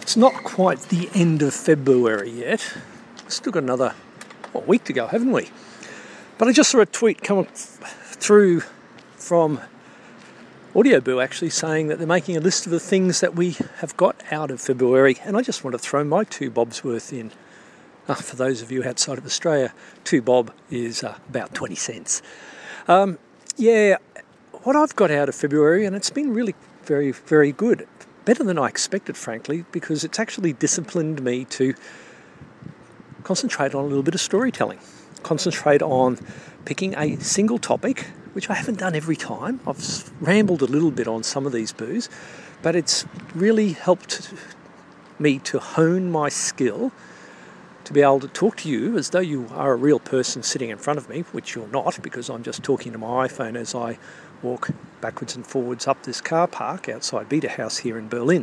It's not quite the end of February yet. We've still got another week to go, haven't we? But I just saw a tweet come through from Audioboo actually saying that they're making a list of the things that we have got out of February, and I just want to throw my 2 bobs worth in. For those of you outside of Australia, 2 bob is about 20 cents. What I've got out of February, and it's been really very, very good. Better than I expected, frankly, because it's actually disciplined me to concentrate on a little bit of storytelling. Concentrate on picking a single topic, which I haven't done every time. I've rambled a little bit on some of these boos, but it's really helped me to hone my skill to be able to talk to you as though you are a real person sitting in front of me, which you're not, because I'm just talking to my iPhone as I walk backwards and forwards up this car park outside Beta House here in Berlin.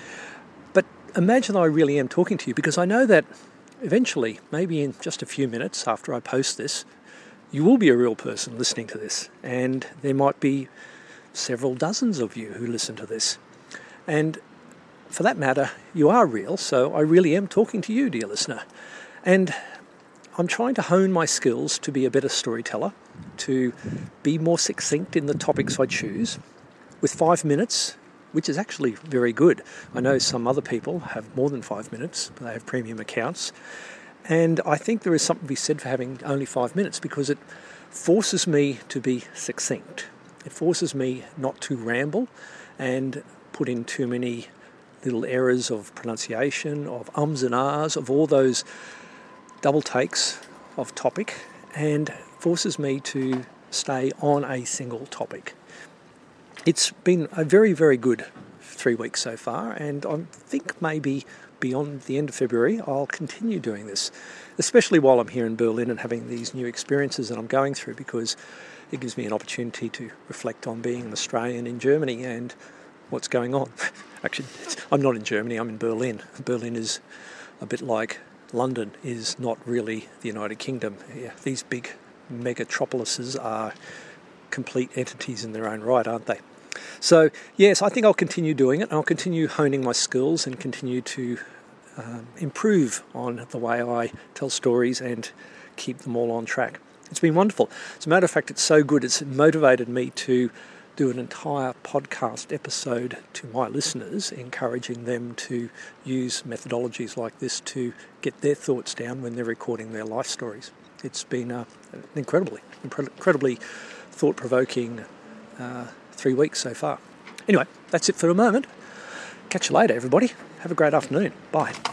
But imagine I really am talking to you, because I know that eventually, maybe in just a few minutes after I post this, you will be a real person listening to this, and there might be several dozens of you who listen to this. And for that matter, you are real, so I really am talking to you, dear listener. And I'm trying to hone my skills to be a better storyteller, to be more succinct in the topics I choose, with 5 minutes, which is actually very good. I know some other people have more than 5 minutes, but they have premium accounts. And I think there is something to be said for having only 5 minutes, because it forces me to be succinct. It forces me not to ramble and put in too many little errors of pronunciation, of ums and ahs, of all those double takes of topic, and forces me to stay on a single topic. It's been a very, very good 3 weeks so far, and I think maybe beyond the end of February I'll continue doing this, especially while I'm here in Berlin and having these new experiences that I'm going through, because it gives me an opportunity to reflect on being an Australian in Germany and what's going on. Actually, I'm not in Germany, I'm in Berlin. Berlin is a bit like London is not really the United Kingdom. Yeah, these big megatropolises are complete entities in their own right, aren't they? So, yes, I think I'll continue doing it. I'll continue honing my skills and continue to improve on the way I tell stories and keep them all on track. It's been wonderful. As a matter of fact, it's so good, it's motivated me to do an entire podcast episode to my listeners, encouraging them to use methodologies like this to get their thoughts down when they're recording their life stories. It's been an incredibly thought-provoking 3 weeks so far. Anyway, that's it for a moment. Catch you later, everybody. Have a great afternoon. Bye.